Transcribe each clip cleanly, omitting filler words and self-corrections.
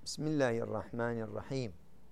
بسم الله الرحمن الرحيم.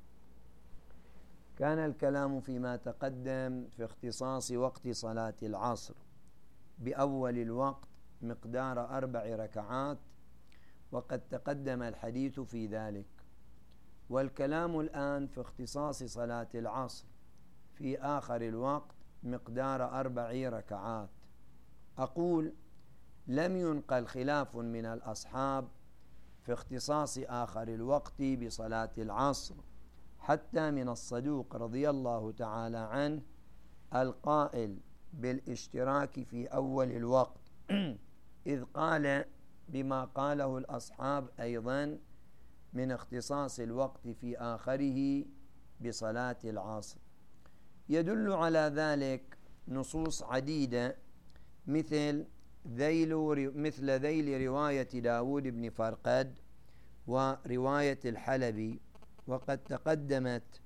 كان الكلام فيما تقدم في اختصاص وقت صلاة العصر بأول الوقت مقدار 4 ركعات، وقد تقدم الحديث في ذلك، والكلام الآن في اختصاص صلاة العصر في آخر الوقت مقدار 4 ركعات. أقول: لم ينقل خلاف من الأصحاب في اختصاص آخر الوقت بصلاة العصر، حتى من الصدوق رضي الله تعالى عنه القائل بالاشتراك في أول الوقت إذ قال بما قاله الأصحاب أيضا من اختصاص الوقت في آخره بصلاة العصر. يدل على ذلك نصوص عديدة مثل ذيل رواية داود بن فرقد ورواية الحلبي، وقد تقدمت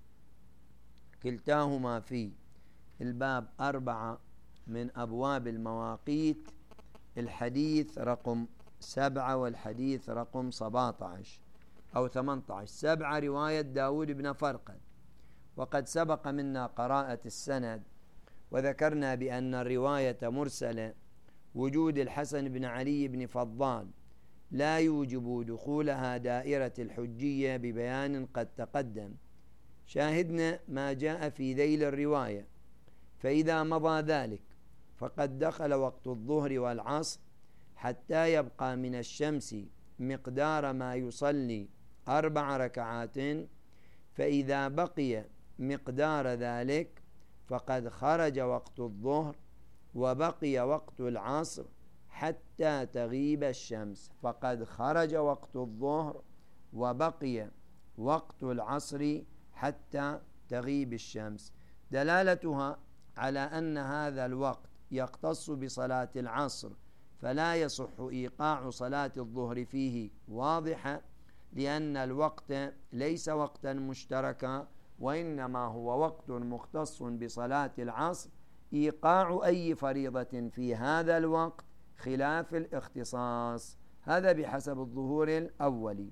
كلتاهما في الباب 4 من أبواب المواقيت، الحديث رقم 7 والحديث رقم 17 أو 18. 7 رواية داود بن فرقد، وقد سبق منا قراءة السند وذكرنا بأن الرواية مرسلة، وجود الحسن بن علي بن فضال لا يوجب دخولها دائرة الحجية ببيان قد تقدم. شاهدنا ما جاء في ذيل الرواية: فإذا مضى ذلك فقد دخل وقت الظهر والعصر حتى يبقى من الشمس مقدار ما يصلي 4 ركعات، فإذا بقي مقدار ذلك فقد خرج وقت الظهر وبقي وقت العصر حتى تغيب الشمس. فقد خرج وقت الظهر وبقي وقت العصر حتى تغيب الشمس، دلالتها على أن هذا الوقت يختص بصلاة العصر، فلا يصح إيقاع صلاة الظهر فيه، واضحة، لأن الوقت ليس وقتا مشتركا، وإنما هو وقت مختص بصلاة العصر. إيقاع أي فريضة في هذا الوقت خلاف الاختصاص، هذا بحسب الظهور الأولي.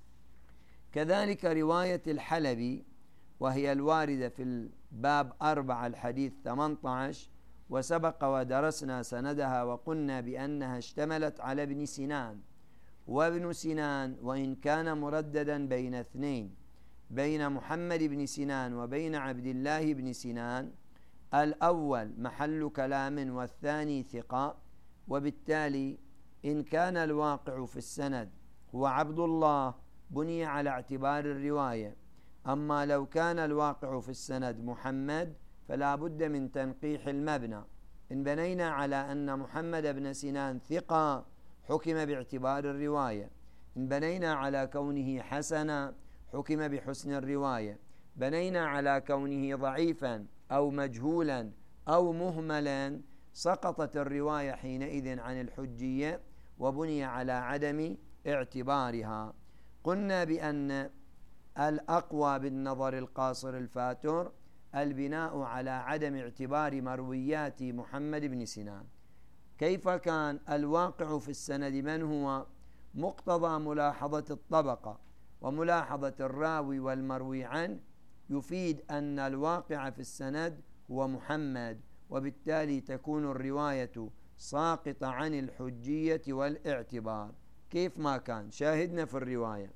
كذلك رواية الحلبي وهي الواردة في الباب 4 الحديث 18، وسبق ودرسنا سندها وقلنا بأنها اشتملت على ابن سنان، وابن سنان وإن كان مرددا بين اثنين، بين محمد بن سنان وبين عبد الله بن سنان، الأول محل كلام والثاني ثقة، وبالتالي إن كان الواقع في السند هو عبد الله بني على اعتبار الرواية، أما لو كان الواقع في السند محمد فلا بد من تنقيح المبنى. إن بنينا على أن محمد بن سنان ثقة حكم باعتبار الرواية، إن بنينا على كونه حسنا حكم بحسن الرواية، بنينا على كونه ضعيفا أو مجهولا أو مهملا سقطت الرواية حينئذ عن الحجية وبني على عدم اعتبارها. قلنا بأن الأقوى بالنظر القاصر الفاتر البناء على عدم اعتبار مرويات محمد بن سنان. كيف كان الواقع في السند من هو؟ مقتضى ملاحظة الطبقة وملاحظة الراوي والمروي عنه يفيد أن الواقع في السند هو محمد، وبالتالي تكون الرواية ساقطة عن الحجية والاعتبار. كيف ما كان؟ شاهدنا في الرواية: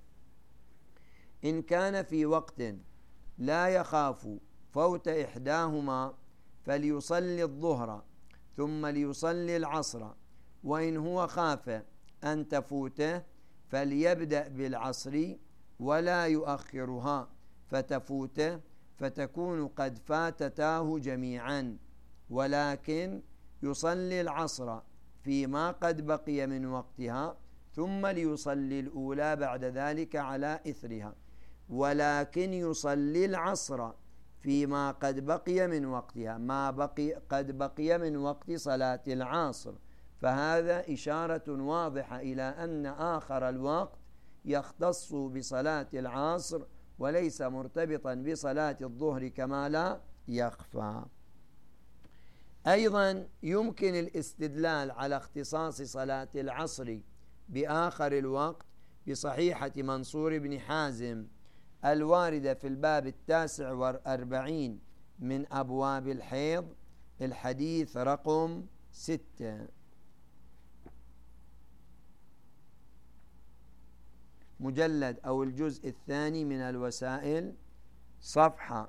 إن كان في وقت لا يخاف فوت إحداهما فليصلي الظهر ثم ليصلي العصر، وإن هو خاف أن تفوته فليبدأ بالعصر ولا يؤخرها فتفوته، فتكون قد فاتتاه جميعا، ولكن يصلي العصر فيما قد بقي من وقتها ثم ليصلي الأولى بعد ذلك على إثرها، ولكن يصلي العصر فيما قد بقي من وقتها، قد بقي من وقت صلاة العصر. فهذا إشارة واضحة إلى أن آخر الوقت يختص بصلاة العصر وليس مرتبطا بصلاة الظهر كما لا يخفى. أيضا يمكن الاستدلال على اختصاص صلاة العصر بآخر الوقت بصحيحة منصور بن حازم الواردة في الباب 49 من أبواب الحيض، الحديث رقم 6. مجلد أو الجزء الثاني من الوسائل، صفحة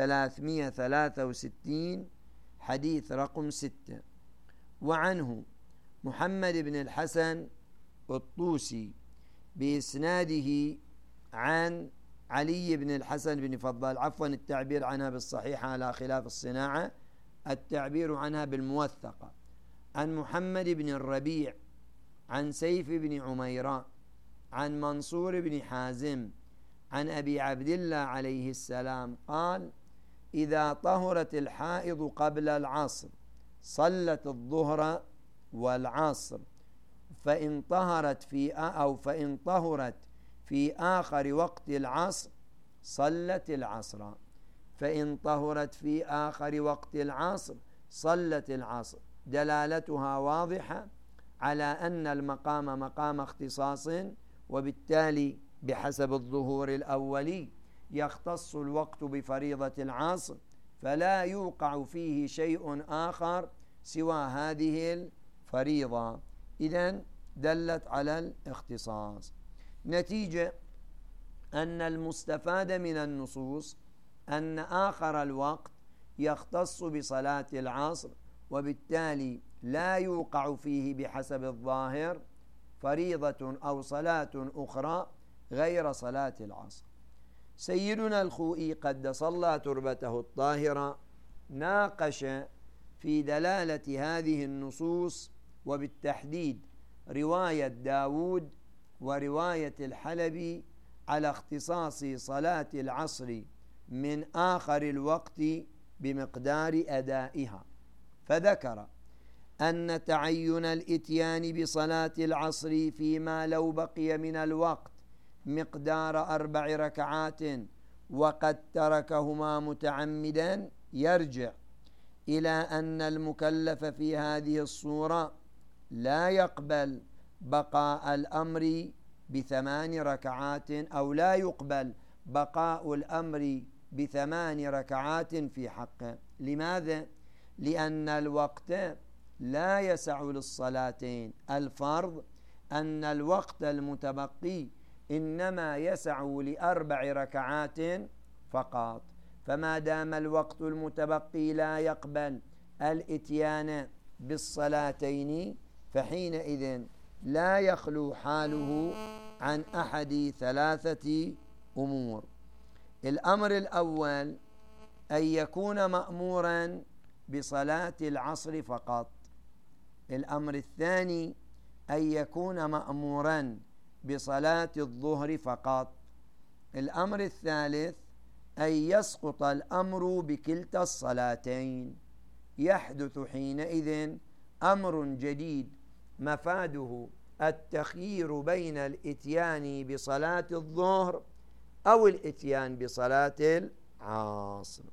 363، حديث رقم 6. وعنه محمد بن الحسن الطوسي بإسناده عن علي بن الحسن بن فضال، عفوا التعبير عنها بالصحيحة على خلاف الصناعة، التعبير عنها بالموثقة، عن محمد بن الربيع عن سيف بن عميرة عن منصور بن حازم عن أبي عبد الله عليه السلام قال: إذا طهرت الحائض قبل العصر صلت الظهر والعصر، فإن طهرت في آخر وقت العصر صلت العصر، فإن طهرت في آخر وقت العصر صلت العصر. دلالتها واضحة على أن المقام مقام اختصاص، وبالتالي بحسب الظهور الأولي يختص الوقت بفريضة العصر، فلا يوقع فيه شيء آخر سوى هذه الفريضة، إذن دلت على الاختصاص. نتيجة أن المستفاد من النصوص أن آخر الوقت يختص بصلاة العصر، وبالتالي لا يوقع فيه بحسب الظاهر فريضة أو صلاة أخرى غير صلاة العصر. سيدنا الخوئي قدس الله تربته الطاهرة ناقش في دلالة هذه النصوص، وبالتحديد رواية داود ورواية الحلبي على اختصاص صلاة العصر من آخر الوقت بمقدار أدائها، فذكر أن تعين الإتيان بصلاة العصر فيما لو بقي من الوقت مقدار 4 ركعات وقد تركهما متعمدا يرجع إلى أن المكلف في هذه الصورة لا يقبل بقاء الأمر ب8 ركعات، أو لا يقبل بقاء الأمر ب8 ركعات في حقه. لماذا؟ لأن الوقت لا يسع للصلاتين. الفرض أن الوقت المتبقي إنما يسع ل4 ركعات فقط، فما دام الوقت المتبقي لا يقبل الإتيان بالصلاتين فحينئذ لا يخلو حاله عن أحد 3 أمور. الأمر الأول أن يكون مأمورا بصلاة العصر فقط. الأمر الثاني أن يكون مأمورا بصلاة الظهر فقط. الأمر الثالث أن يسقط الأمر بكلتا الصلاتين، يحدث حينئذ أمر جديد مفاده التخيير بين الإتيان بصلاة الظهر أو الإتيان بصلاة العصر.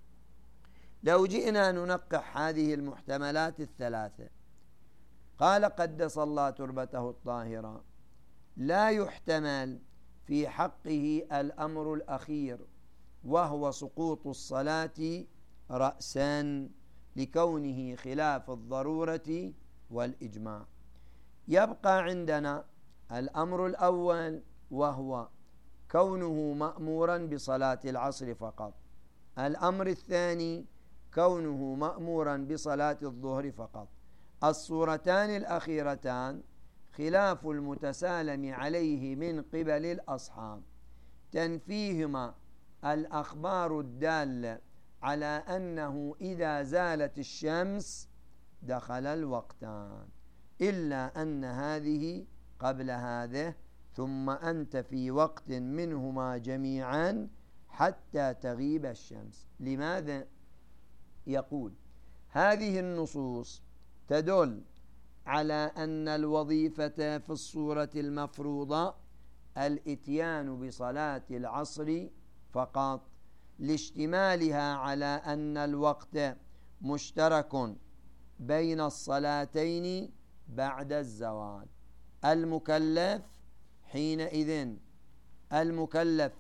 لو جئنا ننقح هذه المحتملات ال3، قال قدس الله تربته الطاهرة: لا يحتمل في حقه الأمر الأخير وهو سقوط الصلاة رأسا لكونه خلاف الضرورة والإجماع. يبقى عندنا الأمر الأول وهو كونه مأمورا بصلاة العصر فقط. الأمر الثاني كونه مأمورا بصلاة الظهر فقط. الصورتان الأخيرتان خلاف المتسالم عليه من قبل الأصحاب، تنفيهما الأخبار الدالة على أنه إذا زالت الشمس دخل الوقتان، إلا أن هذه قبل هذه، ثم أنت في وقت منهما جميعا حتى تغيب الشمس. لماذا؟ يقول: هذه النصوص تدل على أن الوظيفة في الصورة المفروضة الإتيان بصلاة العصر فقط، لاشتمالها على أن الوقت مشترك بين الصلاتين بعد الزوال. المكلف حينئذ المكلف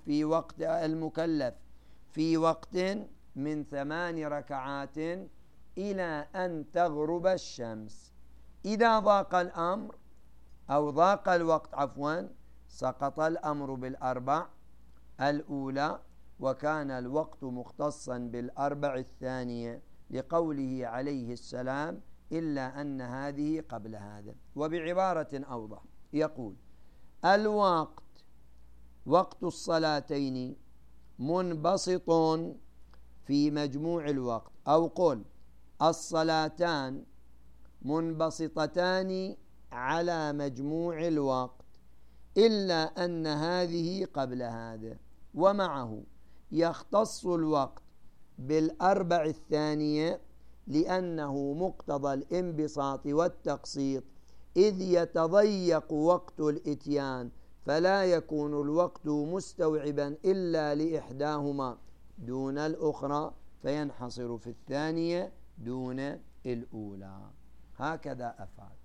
في وقت من 8 ركعات إلى أن تغرب الشمس. إذا ضاق الأمر أو ضاق الوقت سقط الأمر بالأربع الأولى، وكان الوقت مختصا بالأربع الثانية لقوله عليه السلام: إلا أن هذه قبل هذا. وبعبارة أوضح يقول: الوقت وقت الصلاتين منبسط في مجموع الوقت، أو قل الصلاتان منبسطتان على مجموع الوقت، إلا أن هذه قبل هذا. ومعه يختص الوقت بالأربع الثانية لأنه مقتضى الانبساط والتقسيط، إذ يتضيق وقت الإتيان فلا يكون الوقت مستوعبا إلا لإحداهما دون الأخرى، فينحصر في الثانية دون الأولى. هكذا أفاد.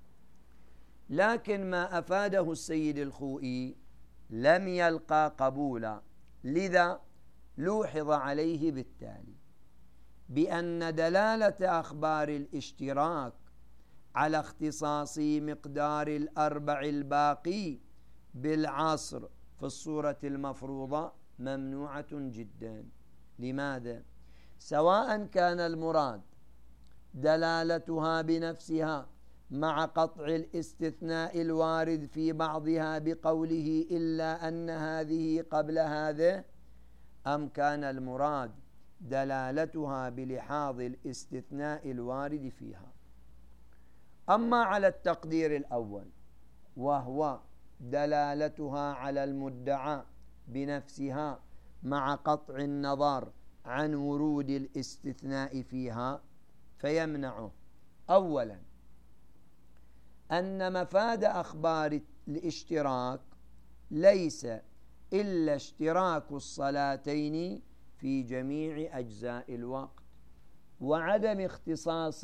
لكن ما أفاده السيد الخوئي لم يلقى قبولا، لذا لوحظ عليه بالتالي بأن دلالة أخبار الاشتراك على اختصاص مقدار الأربع الباقي بالعصر في الصورة المفروضة ممنوعة جدا. لماذا؟ سواء كان المراد دلالتها بنفسها مع قطع الاستثناء الوارد في بعضها بقوله إلا أن هذه قبل هذا، أم كان المراد دلالتها بلحاظ الاستثناء الوارد فيها. أما على التقدير الأول وهو دلالتها على المدعى بنفسها مع قطع النظر عن ورود الاستثناء فيها، فيمنعه أولا أن مفاد أخبار الاشتراك ليس إلا اشتراك الصلاتين في جميع أجزاء الوقت، وعدم اختصاص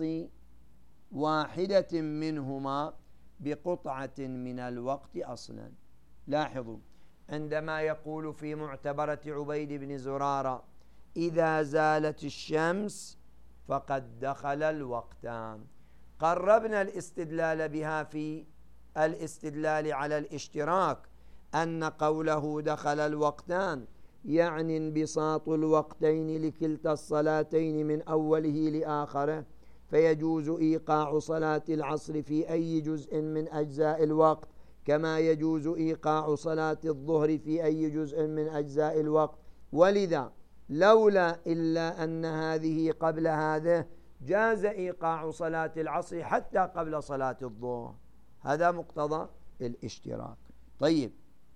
واحدة منهما بقطعة من الوقت أصلا. لاحظوا عندما يقول في معتبرة عبيد بن زرارة: إذا زالت الشمس فقد دخل الوقتان، قربنا الاستدلال بها في الاستدلال على الاشتراك أن قوله دخل الوقتان يعني انبساط الوقتين لكلتا الصلاتين من أوله لآخره، فيجوز إيقاع صلاة العصر في أي جزء من أجزاء الوقت كما يجوز إيقاع صلاة الظهر في أي جزء من أجزاء الوقت. ولذا لولا إلا أن هذه قبل هذا جاز إيقاع صلاة العصر حتى قبل صلاة الظهر. هذا مقتضى الاشتراك. طيب،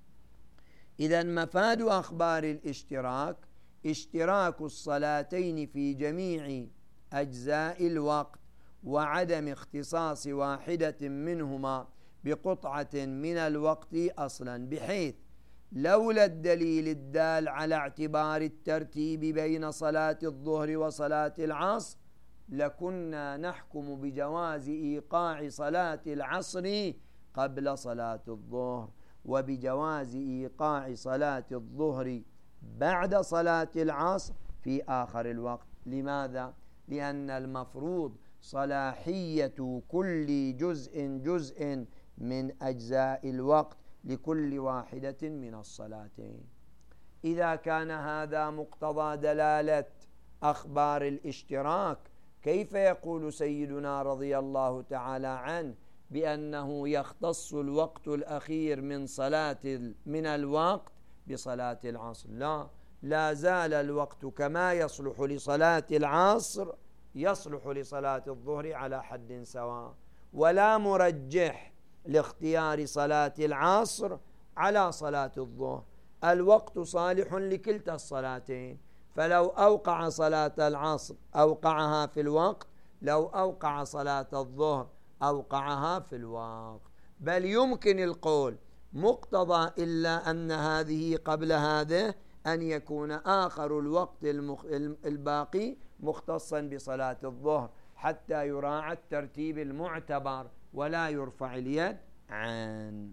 إذا مفاد أخبار الاشتراك اشتراك الصلاتين في جميع أجزاء الوقت وعدم اختصاص واحدة منهما بقطعة من الوقت أصلا، بحيث لولا الدليل الدال على اعتبار الترتيب بين صلاة الظهر وصلاة العصر لكنا نحكم بجواز إيقاع صلاة العصر قبل صلاة الظهر، وبجواز إيقاع صلاة الظهر بعد صلاة العصر في آخر الوقت. لماذا؟ لأن المفروض صلاحية كل جزء من أجزاء الوقت لكل واحدة من الصلاتين. إذا كان هذا مقتضى دلالة أخبار الاشتراك، كيف يقول سيدنا رضي الله تعالى عنه بأنه يختص الوقت الأخير من الوقت بصلاة العصر؟ لا زال الوقت كما يصلح لصلاة العصر يصلح لصلاة الظهر على حد سواء، ولا مرجح لاختيار صلاة العصر على صلاة الظهر. الوقت صالح لكلتا الصلاتين، فلو أوقع صلاة العصر أوقعها في الوقت، لو أوقع صلاة الظهر أوقعها في الوقت. بل يمكن القول مقتضى إلا أن هذه قبل هذا أن يكون آخر الوقت الباقي مختصا بصلاة الظهر حتى يراعى الترتيب المعتبر ولا يرفع اليد عن.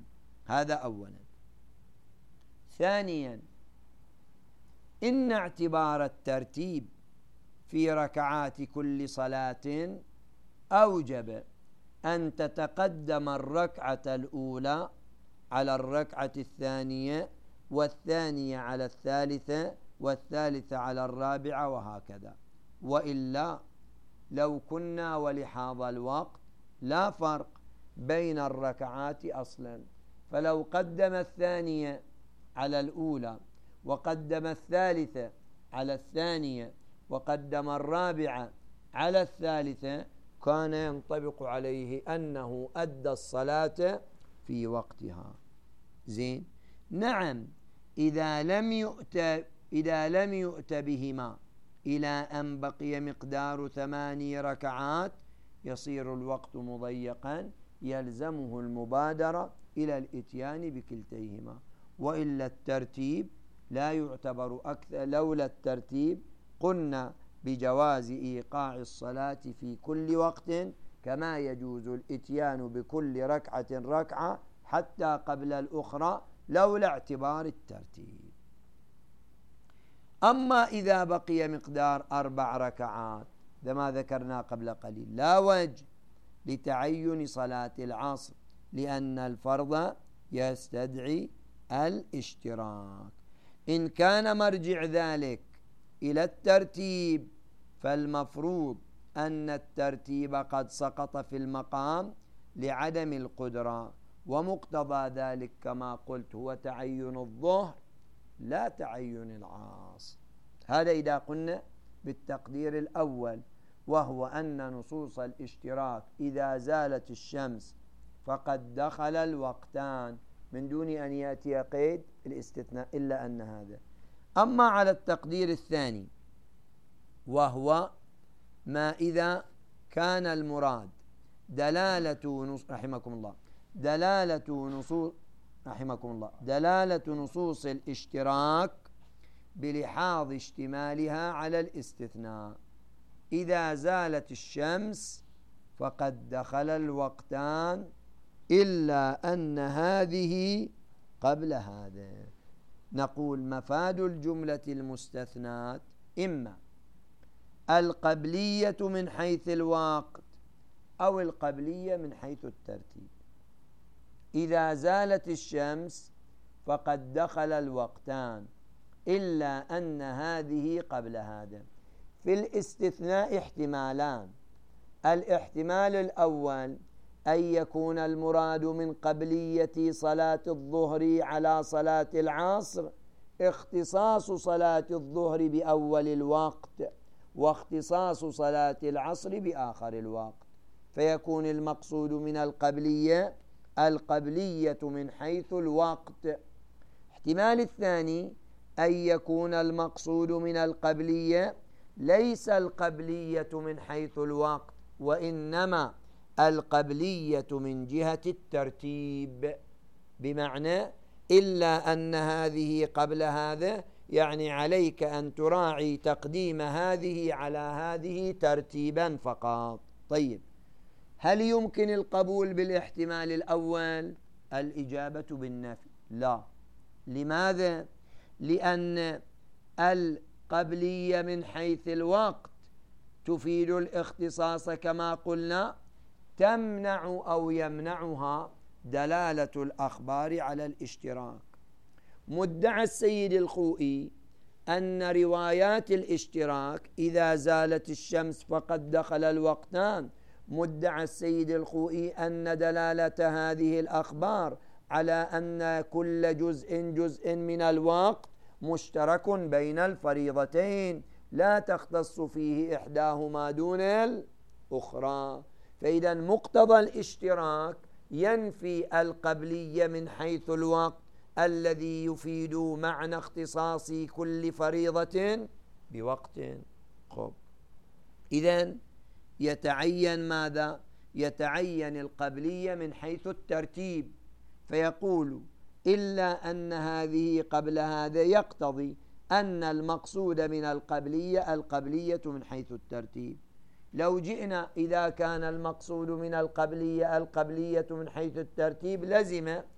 هذا أولا. ثانيا، إن اعتبار الترتيب في ركعات كل صلاة أوجب أن تتقدم الركعة الأولى على الركعة الثانية، والثانية على الثالثة، والثالثة على الرابعة، وهكذا. وإلا لو كنا ولحاظ الوقت لا فرق بين الركعات أصلا، فلو قدم الثانية على الأولى وقدم الثالثة على الثانية وقدم الرابعة على الثالثة كان ينطبق عليه أنه أدى الصلاة في وقتها. زين. نعم، إذا لم يؤت بهما إلى أن بقي مقدار 8 ركعات يصير الوقت مضيقا، يلزمه المبادرة إلى الإتيان بكلتيهما. وإلا الترتيب لا يعتبر أكثر. لولا الترتيب قلنا بجواز إيقاع الصلاة في كل وقت، كما يجوز الإتيان بكل ركعة ركعة حتى قبل الأخرى لولا اعتبار الترتيب. أما إذا بقي مقدار 4 ركعات، كما ذكرنا قبل قليل، لا وجه لتعين صلاة العصر لأن الفرض يستدعي الاشتراك. إن كان مرجع ذلك إلى الترتيب فالمفروض أن الترتيب قد سقط في المقام لعدم القدرة، ومقتضى ذلك كما قلت هو تعين الظهر لا تعين العصر. هذا إذا قلنا بالتقدير الأول، وهو أن نصوص الاشتراك إذا زالت الشمس فقد دخل الوقتان من دون أن يأتي قيد الاستثناء، إلا أن هذا. أما على التقدير الثاني، وهو ما إذا كان المراد دلالة نصوص الاشتراك بلحاظ اشتمالها على الاستثناء. إذا زالت الشمس فقد دخل الوقتان إلا أن هذه قبل هذا. نقول مفاد الجملة المستثنات إما القبلية من حيث الوقت أو القبلية من حيث الترتيب. إذا زالت الشمس فقد دخل الوقتان إلا أن هذه قبل هذا. في الاستثناء احتمالان: الاحتمال الأول أن يكون المراد من قبلية صلاة الظهر على صلاة العصر اختصاص صلاة الظهر بأول الوقت واختصاص صلاة العصر بآخر الوقت، فيكون المقصود من القبلية من حيث الوقت. احتمال الثاني أن يكون المقصود من القبلية ليس القبلية من حيث الوقت، وإنما القبلية من جهة الترتيب، بمعنى إلا أن هذه قبل هذا، يعني عليك أن تراعي تقديم هذه على هذه ترتيبا فقط. طيب، هل يمكن القبول بالاحتمال الأول؟ الإجابة بالنفي، لا. لماذا؟ لأن القبلية من حيث الوقت تفيد الاختصاص كما قلنا، تمنع أو يمنعها دلالة الأخبار على الاشتراك. مدعى السيد الخوئي أن روايات الاشتراك إذا زالت الشمس فقد دخل الوقتان، مدعى السيد الخوئي أن دلالة هذه الأخبار على أن كل جزء من الوقت مشترك بين الفريضتين لا تختص فيه إحداهما دون الأخرى. فإذا مقتضى الاشتراك ينفي القبلية من حيث الوقت الذي يفيد معنى اختصاص كل فريضة بوقت. إذن يتعين ماذا؟ يتعين القبلية من حيث الترتيب، فيقول إلا أن هذه قبل هذا، يقتضي أن المقصود من القبلية من حيث الترتيب. لو جئنا إذا كان المقصود من القبلية من حيث الترتيب، لزم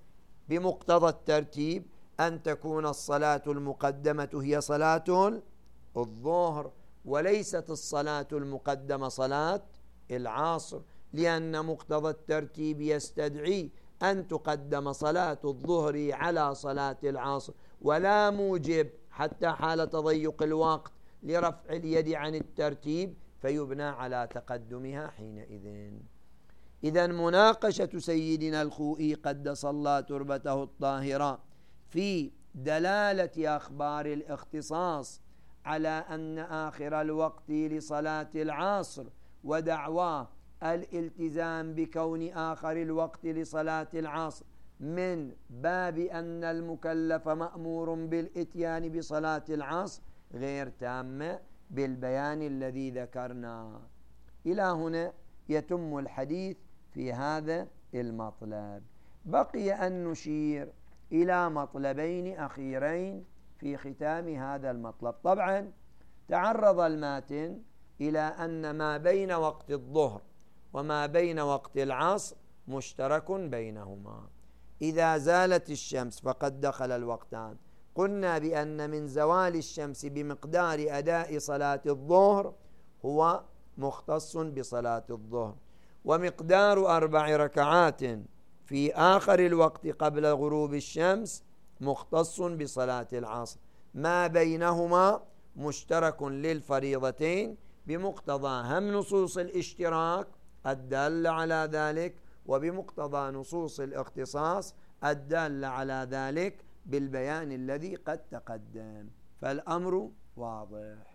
بمقتضى الترتيب أن تكون الصلاة المقدمة هي صلاة الظهر، وليست الصلاة المقدمة صلاة العصر، لأن مقتضى الترتيب يستدعي أن تقدم صلاة الظهر على صلاة العصر، ولا موجب حتى حال تضيق الوقت لرفع اليد عن الترتيب فيبنى على تقدمها حينئذ. إذن مناقشة سيدنا الخوئي قدس الله تربته الطاهرة في دلالة أخبار الاختصاص على أن آخر الوقت لصلاة العصر ودعواه الالتزام بكون آخر الوقت لصلاة العصر من باب أن المكلف مأمور بالإتيان بصلاة العصر غير تامة بالبيان الذي ذكرنا. إلى هنا يتم الحديث في هذا المطلب. بقي أن نشير إلى مطلبين أخيرين في ختام هذا المطلب. طبعا تعرض الماتن إلى أن ما بين وقت الظهر وما بين وقت العصر مشترك بينهما. إذا زالت الشمس فقد دخل الوقتان. قلنا بأن من زوال الشمس بمقدار أداء صلاة الظهر هو مختص بصلاة الظهر، ومقدار 4 ركعات في آخر الوقت قبل غروب الشمس مختص بصلاة العصر. ما بينهما مشترك للفريضتين بمقتضى هم نصوص الاشتراك الدالة على ذلك، وبمقتضى نصوص الاختصاص الدالة على ذلك بالبيان الذي قد تقدم، فالأمر واضح.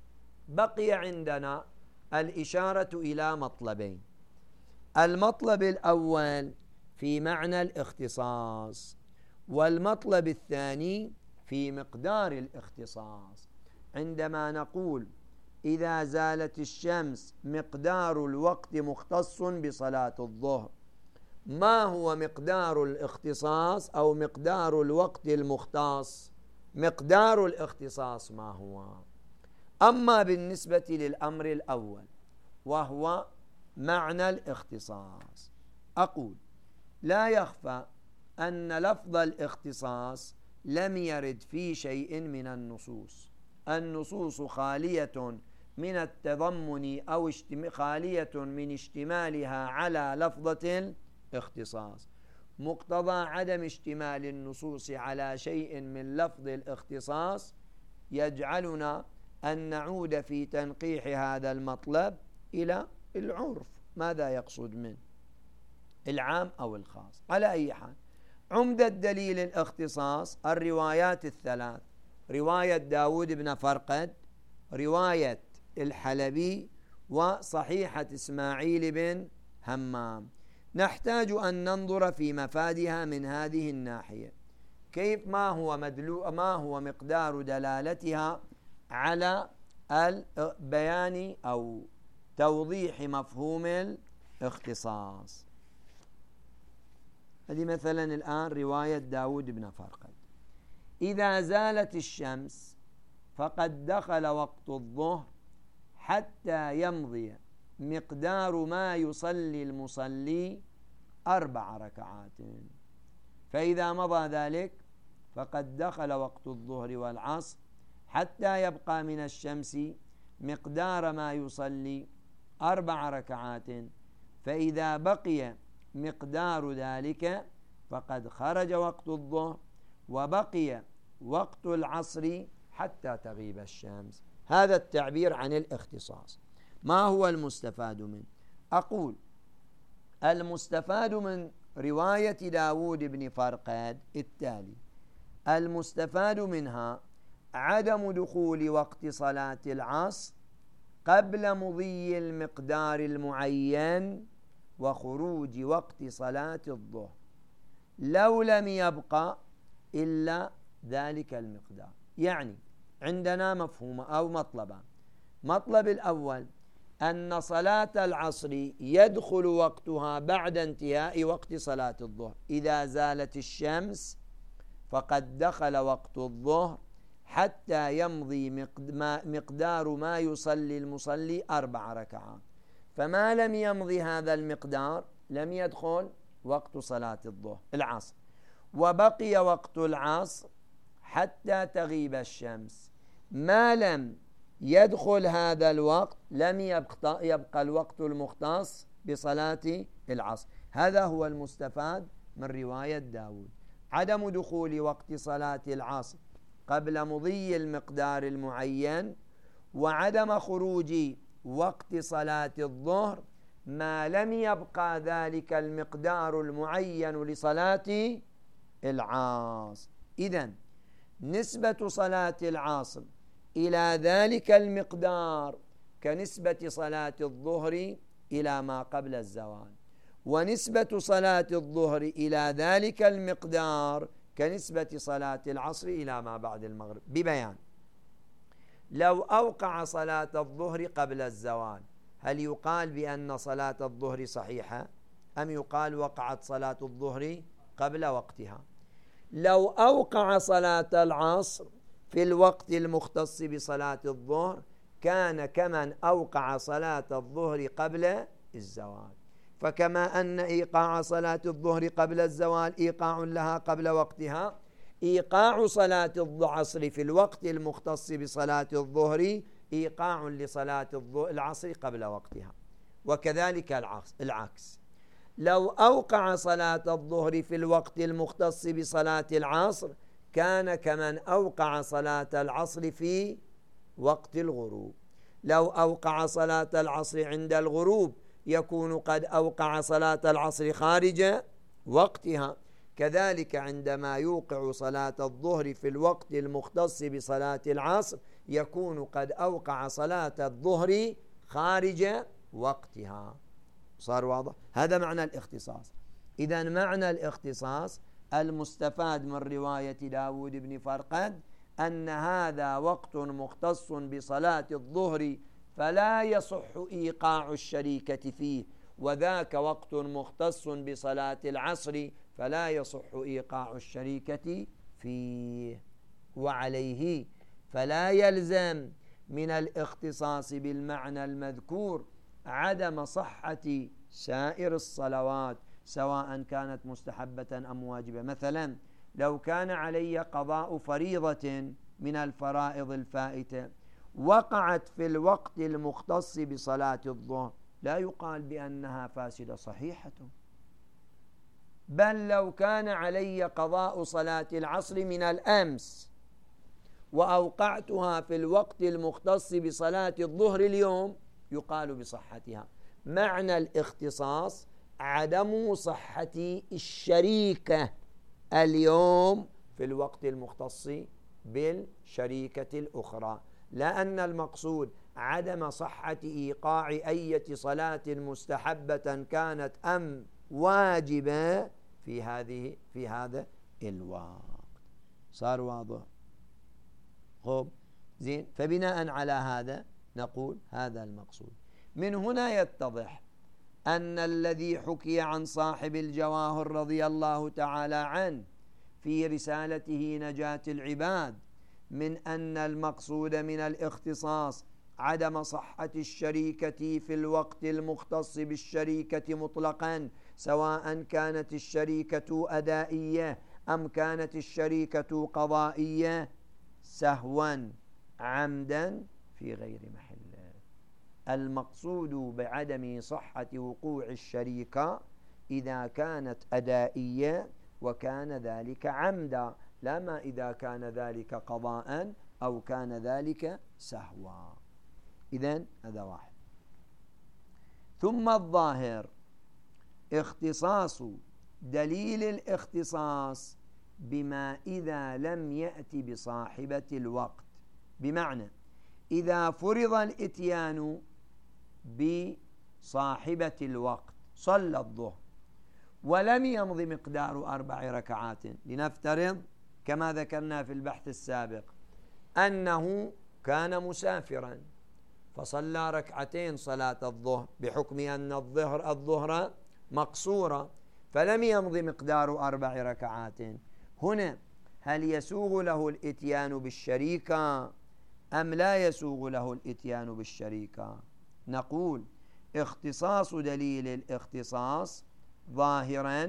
بقي عندنا الإشارة إلى مطلبين. المطلب الأول في معنى الاختصاص، والمطلب الثاني في مقدار الاختصاص. عندما نقول إذا زالت الشمس مقدار الوقت مختص بصلاة الظهر، ما هو مقدار الاختصاص أو مقدار الوقت المختص؟ مقدار الاختصاص ما هو؟ أما بالنسبة للأمر الأول وهو معنى الاختصاص، أقول لا يخفى أن لفظ الاختصاص لم يرد في شيء من النصوص. النصوص خالية من التضمن أو خالية من اشتمالها على لفظة الاختصاص. مقتضى عدم اشتمال النصوص على شيء من لفظ الاختصاص يجعلنا أن نعود في تنقيح هذا المطلب إلى العرف، ماذا يقصد منه، العام أو الخاص. على أي حال، عمدة دليل الاختصاص الروايات الثلاث: رواية داود بن فرقد، رواية الحلبي، وصحيحة إسماعيل بن همام. نحتاج أن ننظر في مفادها من هذه الناحية، كيف ما هو مقدار دلالتها على البيان أو توضيح مفهوم الاختصاص. هذه مثلا الآن رواية داود بن فرقد: إذا زالت الشمس فقد دخل وقت الظهر حتى يمضي مقدار ما يصلي المصلي 4 ركعات، فإذا مضى ذلك فقد دخل وقت الظهر والعصر حتى يبقى من الشمس مقدار ما يصلي 4 ركعات، فإذا بقي مقدار ذلك فقد خرج وقت الظهر وبقي وقت العصر حتى تغيب الشمس. هذا التعبير عن الاختصاص. ما هو المستفاد منه؟ أقول المستفاد من رواية داود بن فرقد التالي: المستفاد منها عدم دخول وقت صلاة العصر قبل مضي المقدار المعين وخروج وقت صلاة الظهر، لو لم يبقى إلا ذلك المقدار. يعني عندنا مفهوم أو مطلبان. مطلب الأول أن صلاة العصر يدخل وقتها بعد انتهاء وقت صلاة الظهر. إذا زالت الشمس فقد دخل وقت الظهر حتى يمضي مقدار ما يصلي المصلي 4 ركعات، فما لم يمضي هذا المقدار لم يدخل وقت صلاة الظهر العصر. وبقي وقت العصر حتى تغيب الشمس، ما لم يدخل هذا الوقت لم يبقى الوقت المختص بصلاة العصر. هذا هو المستفاد من رواية داود: عدم دخول وقت صلاة العصر قبل مضي المقدار المعين، وعدم خروج وقت صلاة الظهر ما لم يبقى ذلك المقدار المعين لصلاة العصر. إذن نسبة صلاة العصر إلى ذلك المقدار كنسبة صلاة الظهر إلى ما قبل الزوال، ونسبة صلاة الظهر إلى ذلك المقدار كنسبة صلاة العصر إلى ما بعد المغرب. ببيان: لو أوقع صلاة الظهر قبل الزوال، هل يقال بأن صلاة الظهر صحيحة أم يقال وقعت صلاة الظهر قبل وقتها؟ لو أوقع صلاة العصر في الوقت المختص بصلاة الظهر كان كمن أوقع صلاة الظهر قبل الزوال، فكما أن إيقاع صلاة الظهر قبل الزوال إيقاع لها قبل وقتها، إيقاع صلاة العصر في الوقت المختص بصلاة الظهر إيقاع لصلاة العصر قبل وقتها. وكذلك العكس، لو أوقع صلاة الظهر في الوقت المختص بصلاة العصر كان كمن أوقع صلاة العصر في وقت الغروب. لو أوقع صلاة العصر عند الغروب يكون قد أوقع صلاة العصر خارج وقتها. كذلك عندما يوقع صلاة الظهر في الوقت المختص بصلاة العصر يكون قد أوقع صلاة الظهر خارج وقتها. صار واضح؟ هذا معنى الاختصاص. إذن معنى الاختصاص المستفاد من رواية داود بن فرقد أن هذا وقت مختص بصلاة الظهر فلا يصح إيقاع الشريكة فيه، وذاك وقت مختص بصلاة العصر فلا يصح إيقاع الشريكة فيه. وعليه فلا يلزم من الاختصاص بالمعنى المذكور عدم صحة سائر الصلوات سواء كانت مستحبة أم واجبة. مثلا لو كان علي قضاء فريضة من الفرائض الفائتة وقعت في الوقت المختص بصلاة الظهر لا يقال بأنها فاسدة، صحيحة. بل لو كان علي قضاء صلاة العصر من الأمس وأوقعتها في الوقت المختص بصلاة الظهر اليوم يقال بصحتها. معنى الاختصاص عدم صحة الشريكة اليوم في الوقت المختص بالشريكة الأخرى، لأن المقصود عدم صحة إيقاع أي صلاة مستحبة كانت أم واجبة في هذا الوقت. صار واضح؟ خب زين. فبناء على هذا نقول هذا المقصود. من هنا يتضح أن الذي حكي عن صاحب الجواهر رضي الله تعالى عنه في رسالته نجاة العباد من أن المقصود من الاختصاص عدم صحة الشريكة في الوقت المختص بالشريكة مطلقا، سواء كانت الشريكة أدائية أم كانت الشريكة قضائية، سهوا عمدا في غير محله. المقصود بعدم صحة وقوع الشريكة إذا كانت أدائية وكان ذلك عمدا، لا ما إذا كان ذلك قضاء أو كان ذلك سهوا. إذن هذا واحد. ثم الظاهر اختصاص دليل الاختصاص بما إذا لم يأتي بصاحبة الوقت، بمعنى إذا فرض الإتيان بصاحبة الوقت صلى الظهر ولم يمض مقدار 4 ركعات، لنفترض كما ذكرنا في البحث السابق أنه كان مسافرا فصلى 2 ركعتين صلاة الظهر بحكم أن الظهر مقصورة فلم يمض مقدار 4 ركعات. هنا هل يسوغ له الإتيان بالشريكة أم لا يسوغ له الإتيان بالشريكة؟ نقول اختصاص دليل الاختصاص ظاهرا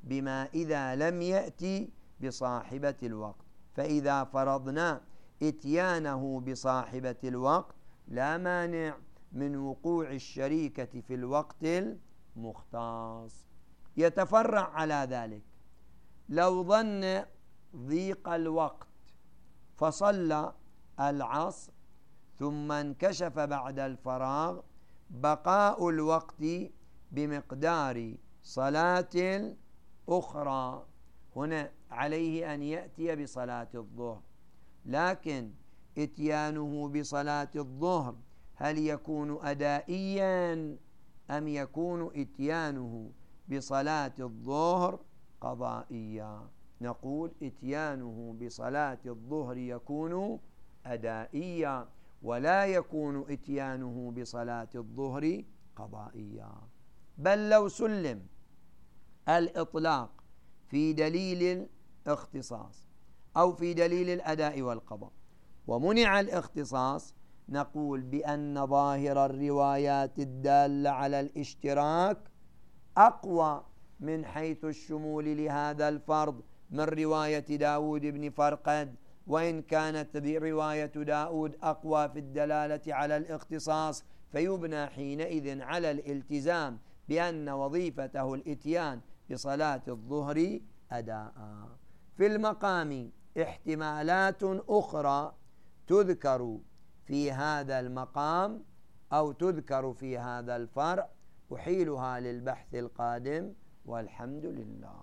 بما إذا لم يأتي بصاحبة الوقت. فإذا فرضنا إتيانه بصاحبة الوقت لا مانع من وقوع الشريكة في الوقت المختص. يتفرع على ذلك لو ظن ضيق الوقت فصلى العصر ثم انكشف بعد الفراغ، بقاء الوقت بمقدار صلاة أخرى، هنا عليه أن يأتي بصلاة الظهر. لكن إتيانه بصلاة الظهر هل يكون أدائيا أم يكون إتيانه بصلاة الظهر قضائيا؟ نقول إتيانه بصلاة الظهر يكون أدائيا، ولا يكون إتيانه بصلاة الظهر قضائيا. بل لو سلم الإطلاق في دليل الاختصاص أو في دليل الأداء والقضاء ومنع الاختصاص، نقول بأن ظاهر الروايات الدالة على الاشتراك أقوى من حيث الشمول لهذا الفرض من رواية داود بن فرقد، وإن كانت رواية داود أقوى في الدلالة على الاختصاص، فيبنى حينئذ على الالتزام بأن وظيفته الإتيان بصلاة الظهر أداء. في المقام احتمالات أخرى تذكر في هذا المقام أو تذكر في هذا الفرع، أحيلها للبحث القادم، والحمد لله.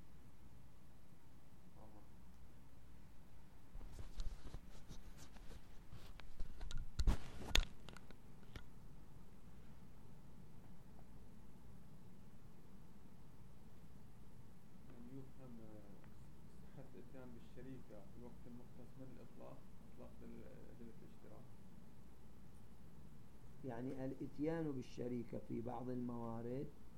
بالشريكة في الوقت المختص من الإطلاق أدلة الاشتراك، يعني الإتيان بالشريكة في بعض الموارد